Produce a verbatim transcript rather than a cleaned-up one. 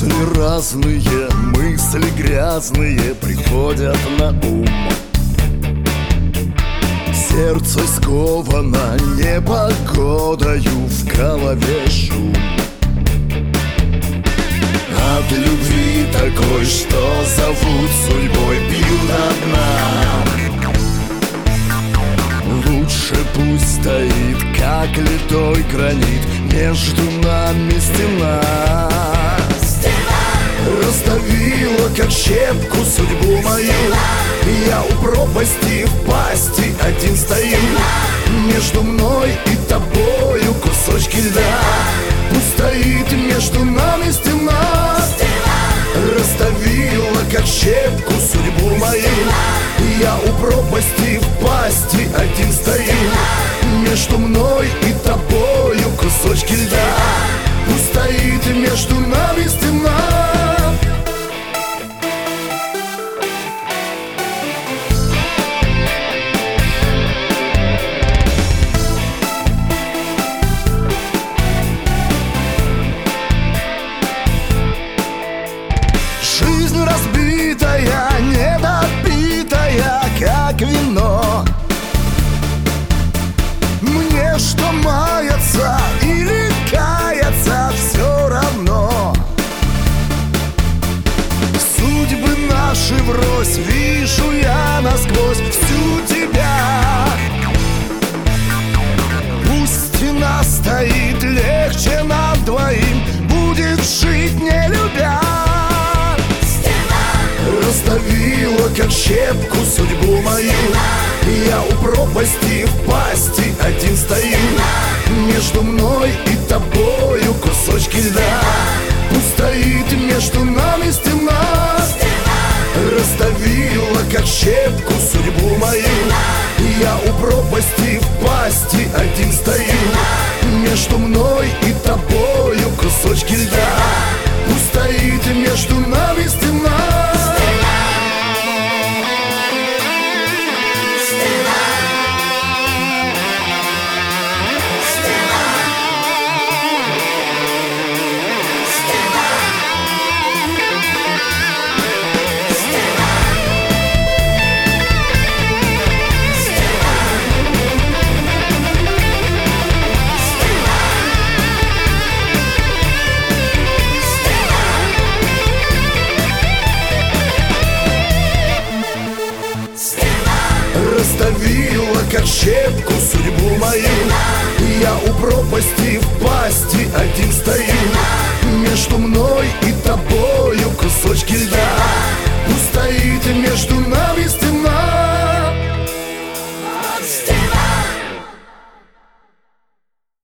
Мысли разные, мысли грязные приходят на ум. Сердце сковано непогодою, в голове шум. От любви такой, что зовут судьбой, пью до дна. Лучше пусть стоит, как литой гранит, между нами стена. Раздавила, как щепку, судьбу мою. Я у пропасти, в пасти один стою. Между мной и тобою кусочки льда. Пусть стоит между нами стена. Раздавила, как щепку, судьбу мою. Я у пропасти, в пасти один стою. Между мной и тобою кусочки льда. Пусть стоит между нами стена. Жизнь разбитая, недопитая, как вино. Мне что маяться или каяться, все равно. Судьбы наши врозь, вижу я насквозь всю тебя. Пусть стена стоит, легче нам двоим будет жить, не любя. Раздавила, как щепку, судьбу мою. Я у пропасти, в пасти один стою. Между мной и тобою кусочки льда. Пусть стоит между нами стена. Раздавила, как щепку, судьбу мою. Я у пропасти, в пасти один стою. Между мной и тобою кусочки льда. Пусть стоит между нами стена. Раздавила, как щепку, судьбу мою. Я у пропасти, в